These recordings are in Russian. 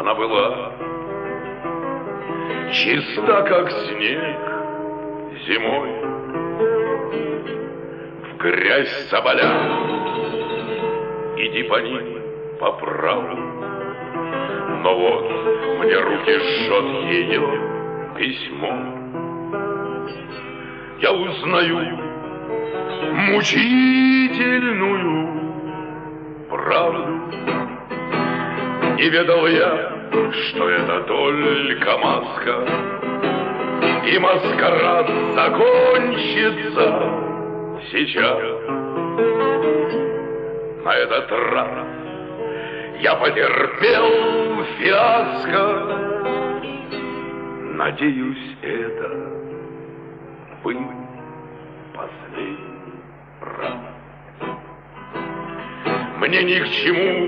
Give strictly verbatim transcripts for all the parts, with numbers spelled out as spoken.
она была чиста, как снег зимой. В грязь соболя, иди по ним по праву. Но вот мне руки жжет ее письмо. Я узнаю мучительную правду. Не ведал я, что это только маска, и маскарад закончится сейчас. На этот раз я потерпел фиаско. Надеюсь, это был последний раз. Мне ни к чему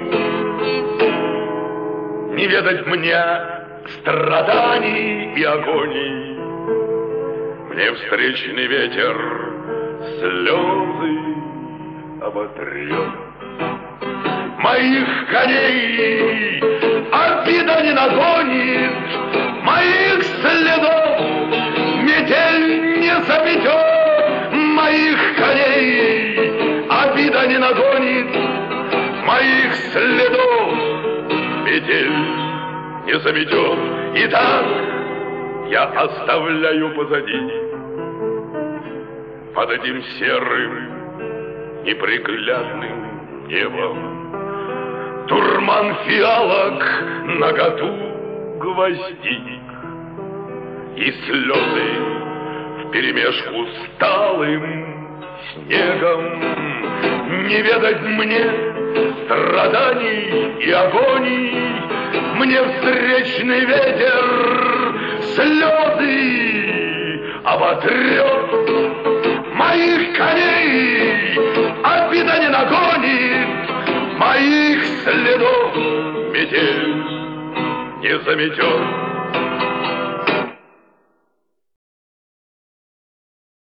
не ведать мне страданий и агоний. Мне встречный ветер слезы оботрет. Моих коней обида не нагонит, моих следов метель не заметет. Моих коней обида не нагонит, моих следов метель не заметет. Итак, я оставляю позади под этим серым неприглядным небом дурман фиалок, наготу гвоздик и слезы вперемешку с талым снегом. Не ведать мне страданий и агоний, мне встречный ветер слезы оботрет. Моих коней обида не нагонит, моих следов метель не заметет.